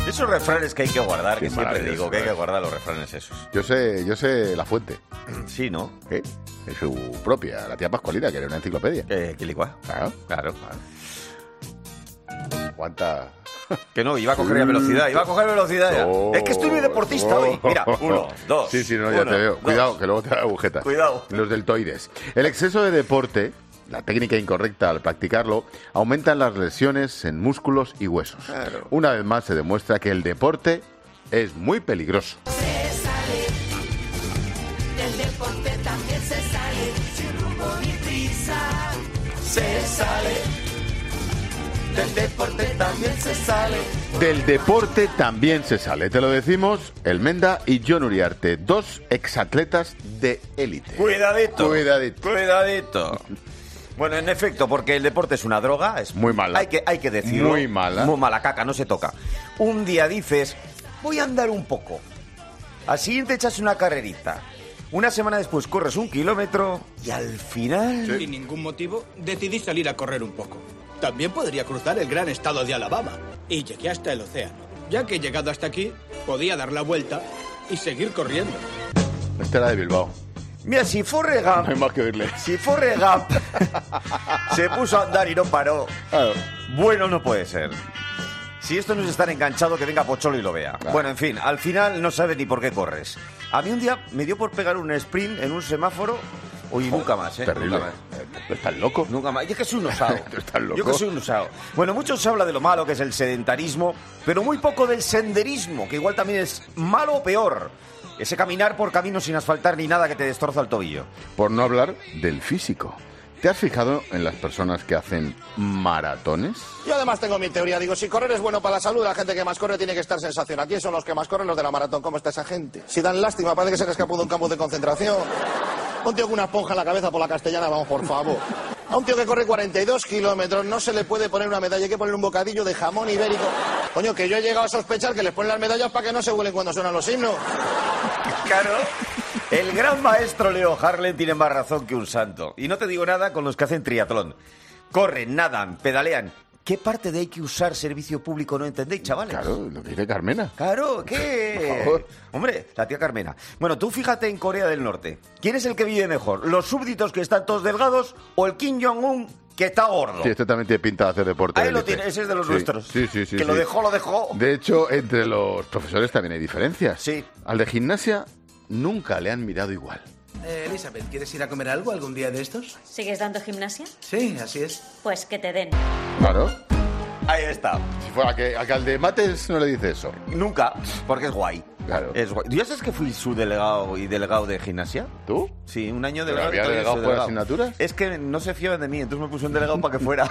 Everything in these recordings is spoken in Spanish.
Esos refranes que hay que guardar, Qué que siempre maravilloso, digo que hay que guardar los refranes esos. Yo sé la fuente. Sí, ¿no? ¿Qué? Es su propia, la tía Pascualina, que era una enciclopedia. Quilicua. Claro. Claro. ¿Cuánta...? Que no, iba a coger la velocidad, ya. Oh, Es que estoy muy deportista hoy. Mira, 1, 2. Sí, no, ya te veo. Dos. Cuidado, que luego te da agujetas. Cuidado. Los deltoides. El exceso de deporte, la técnica incorrecta al practicarlo, aumentan las lesiones en músculos y huesos. Claro. Una vez más se demuestra que el deporte es muy peligroso. Se sale, del deporte también se sale, sin rumbo ni prisa. Se sale, del deporte también se sale. Del deporte también se sale. Te lo decimos, El Menda y Jon Uriarte, dos exatletas de élite. Cuidadito. Cuidadito. Cuidadito. Bueno, en efecto, porque el deporte es una droga, es muy mala. Hay que decirlo. Muy mala. Muy mala caca, no se toca. Un día dices, voy a andar un poco. Al siguiente echas una carrerita. Una semana después corres 1 kilómetro y al final... Sin ningún motivo, decidí salir a correr un poco. También podría cruzar el gran estado de Alabama. Y llegué hasta el océano. Ya que he llegado hasta aquí, podía dar la vuelta y seguir corriendo. Esta era de Bilbao. Mira, si Forrest Gump... No hay más que oírle. Si Forrest Gump se puso a andar y no paró, Claro. bueno, no puede ser. Si esto no es estar enganchado, que venga Pocholo y lo vea. Claro. Bueno, en fin, al final no sabes ni por qué corres. A mí un día me dio por pegar un sprint en un semáforo. Oye, nunca más, ¿eh? Terrible. Nunca más. ¿Estás loco? Nunca más. Yo es que soy un osado. ¿Tú estás loco? Yo que soy un osado. Bueno, mucho se habla de lo malo que es el sedentarismo, pero muy poco del senderismo, que igual también es malo o peor. Ese caminar por caminos sin asfaltar ni nada que te destroza el tobillo. Por no hablar del físico. ¿Te has fijado en las personas que hacen maratones? Yo además tengo mi teoría. Digo, si correr es bueno para la salud, la gente que más corre tiene que estar sensacional. ¿Quién son los que más corren? Los de la maratón. ¿Cómo está esa gente? Si dan lástima, parece que se han escapado de un campo de concentración. Un tío con una esponja en la cabeza por la Castellana, vamos, por favor. A un tío que corre 42 kilómetros no se le puede poner una medalla, hay que poner un bocadillo de jamón ibérico. Coño, que yo he llegado a sospechar que les ponen las medallas para que no se huelen cuando suenan los himnos. Claro. El gran maestro Leo Harlem tiene más razón que un santo. Y no te digo nada con los que hacen triatlón. Corren, nadan, pedalean. ¿Qué parte de hay que usar servicio público no entendéis, chavales? Claro, lo que dice Carmena. Claro, ¿qué? Por favor. Hombre, la tía Carmena. Bueno, tú fíjate en Corea del Norte. ¿Quién es el que vive mejor? ¿Los súbditos que están todos delgados o el Kim Jong-un que está gordo? Sí, este también tiene pinta de hacer deporte. Ahí de lo élite. tiene, ese es de los Sí, nuestros. Sí. Que sí. lo dejó. De hecho, entre los profesores también hay diferencias. Sí. Al de gimnasia nunca le han mirado igual. Elizabeth, ¿quieres ir a comer algo algún día de estos? ¿Sigues dando gimnasia? Sí, así es. Pues que te den. Claro. Ahí está. Si fuera a que al de mates no le dice eso. Nunca, porque es guay. Claro. Es guay. ¿Ya sabes que fui su delegado y delegado de gimnasia? ¿Tú? Sí, un año ¿Pero delegado. había y todavía delegado soy por asignaturas? Es que no se fiaban de mí, entonces me puse un delegado para que fuera.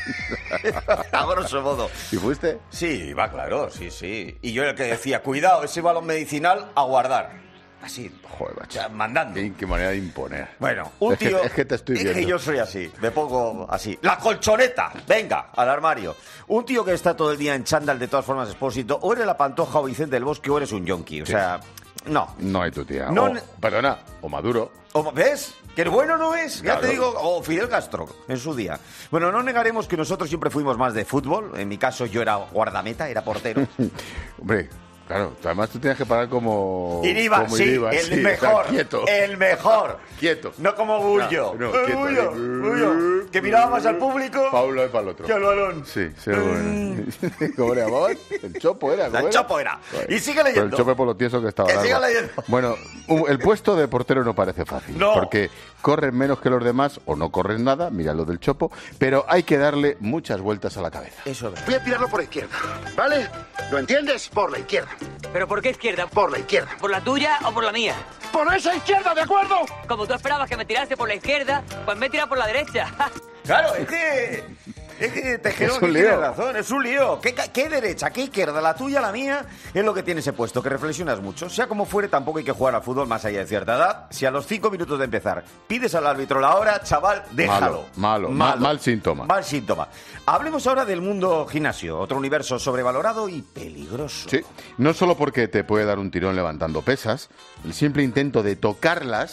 A grosso modo. ¿Y fuiste? Sí, va claro, sí. Y yo era el que decía, cuidado, ese balón medicinal a guardar. Así, Joder, o macho. sea, mandando. Qué manera de imponer. Bueno, un Es que- tío... es que te estoy Es viendo. que yo soy así, me pongo así. ¡La colchoneta! Venga, al armario. Un tío que está todo el día en chándal, de todas formas, Expósito, o eres la Pantoja o Vicente del Bosque o eres un yonki. O sea, no. No hay tu tía. No, Perdona, o Maduro. ¿Ves? Que el bueno no es, ya Claro. te digo, o Fidel Castro en su día. Bueno, no negaremos que nosotros siempre fuimos más de fútbol. En mi caso yo era guardameta, era portero. Hombre, claro, además tú tienes que parar como... Iribar, como sí, Iribar, el sí, o sea, mejor, quieto. el mejor. Quieto. No como Bullo. No, quieto. Bullo, que miraba más al público Paulo y para el otro. que al balón. Sí, bueno. ¿Cómo le llamaban? El Chopo era. ¿cómo El Chopo era. Bueno, Y sigue pero leyendo. el Chopo por lo tieso que estaba. Que largo. siga leyendo. Bueno, el puesto de portero no parece fácil. No. Porque corren menos que los demás o no corren nada, mira lo del Chopo, pero hay que darle muchas vueltas a la cabeza. Eso es. Voy a tirarlo por la izquierda, ¿vale? ¿Lo entiendes? Por la izquierda. ¿Pero por qué izquierda? Por la izquierda. ¿Por la tuya o por la mía? ¡Por esa izquierda, de acuerdo! Como tú esperabas que me tirase por la izquierda, pues me he tirado por la derecha. Claro, es que Tejero Es un tiene lío. razón, es un lío. ¿Qué derecha, qué izquierda? La tuya, la mía, es lo que tiene ese puesto, que reflexionas mucho. Sea como fuere, tampoco hay que jugar al fútbol más allá de cierta edad. Si a los 5 minutos de empezar pides al árbitro la hora, chaval, déjalo. Malo. Mal síntoma. Mal síntoma. Hablemos ahora del mundo gimnasio, otro universo sobrevalorado y peligroso. Sí, no solo porque te puede dar un tirón levantando pesas, el simple intento de tocarlas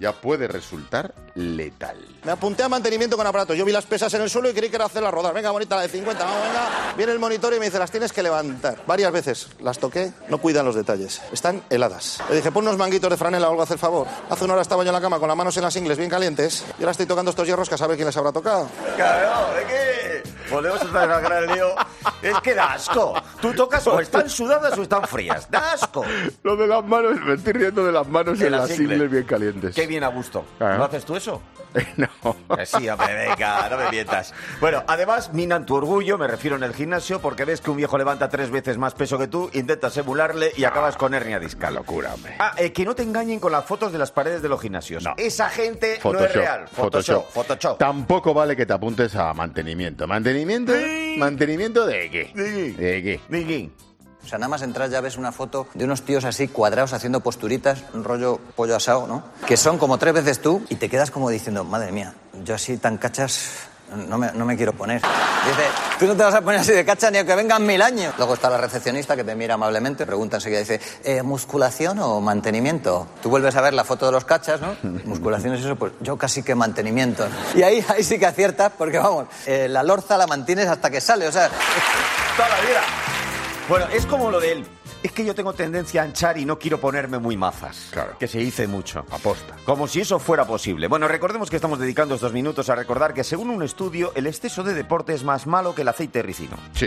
ya puede resultar letal. Me apunté a mantenimiento con aparato. Yo vi las pesas en el suelo y creí que era hacerlas rodar. Venga, bonita, la de 50, vamos, venga. Viene el monitor y me dice, las tienes que levantar. Varias veces las toqué, no cuidan los detalles. Están heladas. Le dije, pon unos manguitos de franela o algo, haz el favor. Hace una hora estaba yo en la cama con las manos en las ingles bien calientes y ahora estoy tocando estos hierros que a saber quién les habrá tocado. Claro, es que podemos entrar en el gran lío. Es que da asco. Tú tocas o están sudadas o están frías. Da asco. Lo de las manos, me estoy riendo de las manos en las ingles bien calientes. Qué bien a gusto. Claro. ¿No haces tú eso? No. Sí, hombre, venga, no me mientas. Bueno, además minan tu orgullo, me refiero en el gimnasio, porque ves que un viejo levanta 3 veces más peso que tú, intentas emularle y acabas con hernia discal. Locura, hombre. Que no te engañen con las fotos de las paredes de los gimnasios. No. Esa gente Photoshop, no es real. Photoshop. Tampoco vale que te apuntes a mantenimiento. ¿Mantenimiento? Sí. ¿Mantenimiento de qué? Sí. ¿De qué? Dingui. O sea, nada más entrar ya ves una foto de unos tíos así cuadrados haciendo posturitas, un rollo pollo asado, ¿no? Que son como 3 veces tú y te quedas como diciendo, madre mía, yo así tan cachas no me quiero poner. Dice, tú no te vas a poner así de cachas ni aunque vengan 1000 años. Luego está la recepcionista que te mira amablemente, pregunta enseguida, dice, ¿musculación o mantenimiento? Tú vuelves a ver la foto de los cachas, ¿no? Musculación es eso, pues yo casi que mantenimiento. Y ahí sí que aciertas porque, vamos, la lorza la mantienes hasta que sale, o sea... Toda la vida. Bueno, es como lo de él. Es que yo tengo tendencia a hinchar y no quiero ponerme muy mazas. Claro. Que se dice mucho. Aposta. Como si eso fuera posible. Bueno, recordemos que estamos dedicando estos minutos a recordar que según un estudio, el exceso de deporte es más malo que el aceite de ricino. Sí.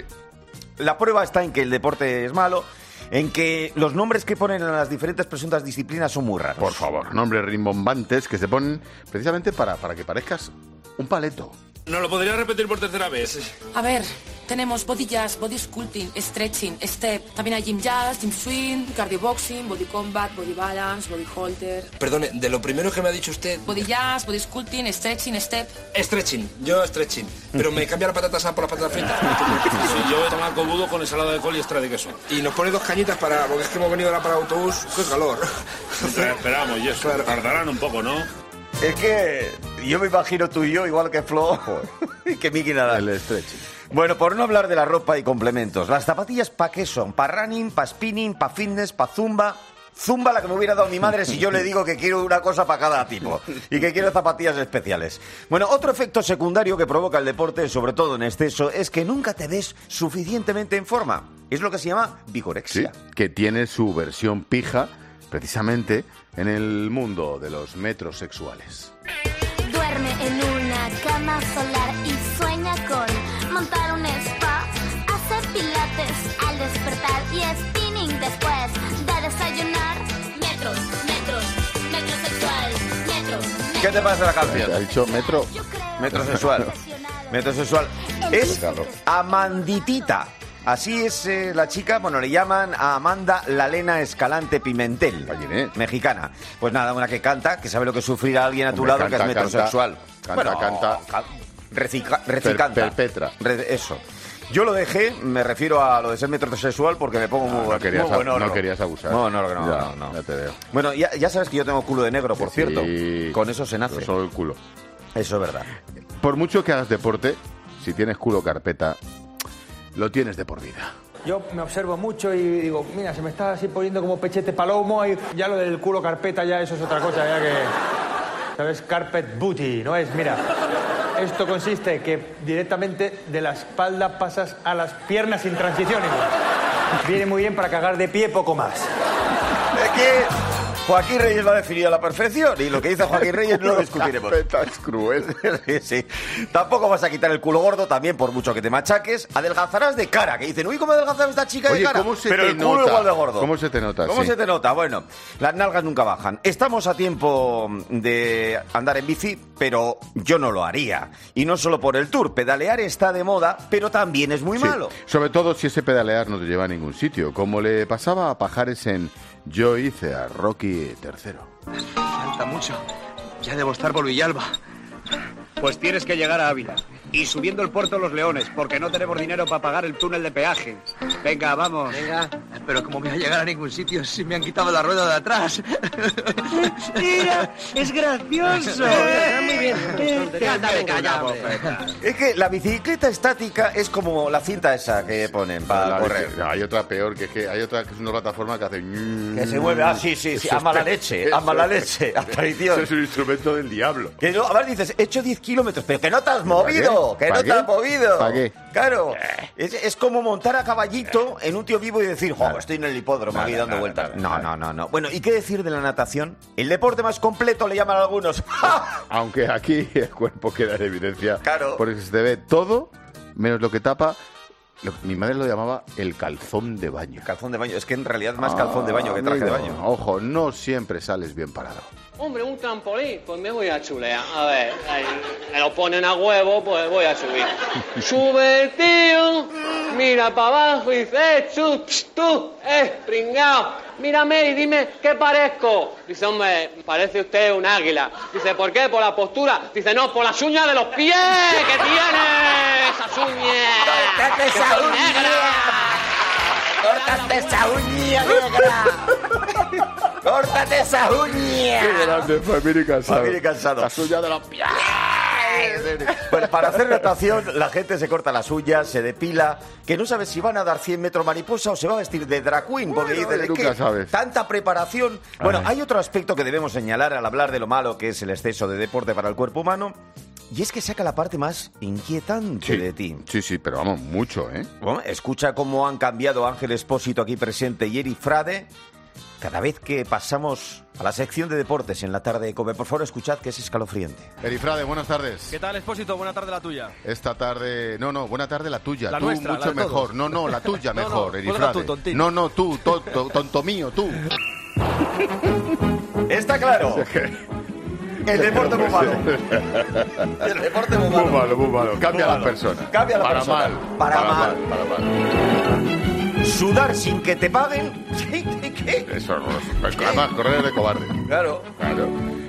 La prueba está en que el deporte es malo, en que los nombres que ponen en las diferentes presuntas disciplinas son muy raros. Por favor, nombres rimbombantes que se ponen precisamente para que parezcas un paleto. ¿No lo podría repetir por tercera vez? A ver, tenemos body jazz, body sculpting, stretching, step. También hay gym jazz, gym swing, cardio boxing, body combat, body balance, body halter. Perdone, de lo primero que me ha dicho usted... Body jazz, body sculpting, stretching, step. Stretching, yo stretching. Pero me cambia la patata asada por las patatas fritas. Sí, yo voy a tomar cobudo con ensalada de col y extra de queso. Y nos pone 2 cañitas para... Porque es que hemos venido ahora para autobús. ¡Qué calor! Esperamos, y eso. Claro. Tardarán un poco, ¿no? Es que yo me imagino tú y yo, igual que Flo, y que Miki nada. El stretching. Bueno, por no hablar de la ropa y complementos, ¿las zapatillas para qué son? ¿Para running, para spinning, para fitness, para zumba? Zumba la que me hubiera dado mi madre si yo le digo que quiero una cosa para cada tipo y que quiero zapatillas especiales. Bueno, otro efecto secundario que provoca el deporte, sobre todo en exceso, es que nunca te ves suficientemente en forma. Es lo que se llama vigorexia. Sí, que tiene su versión pija precisamente en el mundo de los metrosexuales. Duerme en una cama solar y sueña con montar un spa, hacer pilates al despertar y spinning después de desayunar. Metrosexual, ¿Qué te pasa la canción? ¿Te ha dicho metro? Metrosexual. Metrosexual. Es Amanditita. Así es la chica, bueno, le llaman a Amanda Lalena Escalante Pimentel, mexicana. Pues nada, una que canta, que sabe lo que sufrir a alguien a tu lado, que es metrosexual. Canta. Recicanta. Perpetra. Eso. Yo lo dejé, me refiero a lo de ser metrosexual, porque me pongo muy bueno. No querías abusar. No. Ya te veo. Bueno, ya sabes que yo tengo culo de negro, por cierto. Con eso se nace. Solo el culo. Eso es verdad. Por mucho que hagas deporte, si tienes culo carpeta, lo tienes de por vida. Yo me observo mucho y digo, mira, se me está así poniendo como pechete palomo y ya lo del culo carpeta ya eso es otra cosa, ya que... ¿Sabes? Carpet booty, ¿no es? Mira, esto consiste que directamente de la espalda pasas a las piernas sin transición. Viene muy bien para cagar de pie, poco más. Es que Joaquín Reyes lo ha definido a la perfección y lo que dice Joaquín Reyes no lo discutiremos. Es cruel. Sí. Tampoco vas a quitar el culo gordo también, por mucho que te machaques. Adelgazarás de cara, que dicen, uy, ¿cómo adelgazar esta chica de cara? Pero el culo nota? igual de gordo. ¿Cómo se te nota? ¿Cómo sí. se te nota? Bueno, las nalgas nunca bajan. Estamos a tiempo de andar en bici, pero yo no lo haría. Y no solo por el Tour. Pedalear está de moda, pero también es muy malo. Sobre todo si ese pedalear no te lleva a ningún sitio, como le pasaba a Pajares en Yo hice a Rocky III. Falta mucho. Ya debo estar por Villalba. Pues tienes que llegar a Ávila. Y subiendo el Puerto de los Leones, porque no tenemos dinero para pagar el túnel de peaje. Venga, vamos. Venga, Pero ¿cómo voy a llegar a ningún sitio si me han quitado la rueda de atrás? ¡Mira! ¡Es gracioso! Muy bien. Es que la bicicleta estática es como la cinta esa que ponen para correr. Hay otra peor, que hay otra que es una plataforma que hace... Que se mueve, sí, a mala leche, aparición. Eso es un instrumento del diablo. Que no, a ver, dices, he hecho 10 kilómetros, pero que no te has movido, que no te has movido. ¿Para qué? Claro, es como montar a caballito en un tío vivo y decir, estoy en el hipódromo aquí dando vueltas. No. Bueno, ¿y qué decir de la natación? El deporte más completo le llaman a algunos. Aunque aquí el cuerpo queda en evidencia. Claro. Porque se te ve todo, menos lo que tapa. Mi madre lo llamaba el calzón de baño. Calzón de baño, es que en realidad es más calzón de baño que traje de baño. Ojo, no siempre sales bien parado. Hombre, un trampolín, pues me voy a chulear. A ver, ahí, me lo ponen a huevo, pues voy a subir. Sube el tío, mira para abajo y dice, tú, pringao, mírame y dime, ¿qué parezco? Dice, hombre, parece usted un águila. Dice, ¿por qué? ¿Por la postura? Dice, no, por las uñas de los pies que tiene, esas uñas. ¡Córtate esa uña! ¡Córtate esa uña, negra! ¡Córtate esa uña! ¡Qué grande, familia cansado! Familia cansado. La suya de los pies. Bueno, para hacer natación la gente se corta las uñas, se depila, que no sabe si van a dar 100 metros mariposa o se va a vestir de drag queen, porque dice, nunca sabes. Tanta preparación. Bueno, hay otro aspecto que debemos señalar al hablar de lo malo que es el exceso de deporte para el cuerpo humano, y es que saca la parte más inquietante de ti. Sí, pero vamos, mucho, ¿eh? Bueno, escucha cómo han cambiado Ángel Espósito aquí presente y Eri Frade cada vez que pasamos a la sección de deportes en la tarde de COPE. Por favor, escuchad que es escalofriante. Eri Frade, buenas tardes. ¿Qué tal, Espósito? Buena tarde la tuya. Esta tarde... No, buena tarde la tuya. La tú nuestra, mucho la de mejor. todos. No, la tuya mejor, Eri tú, Frade. tontín. No, tú, tonto mío, tú. Está claro. El deporte muy malo. El deporte muy malo. Muy malo. Cambia a la persona. Cambia a la para persona. Mal. Para mal. Mal. Sudar sin que te paguen. ¿Qué? Eso, además, correr de cobarde. Claro.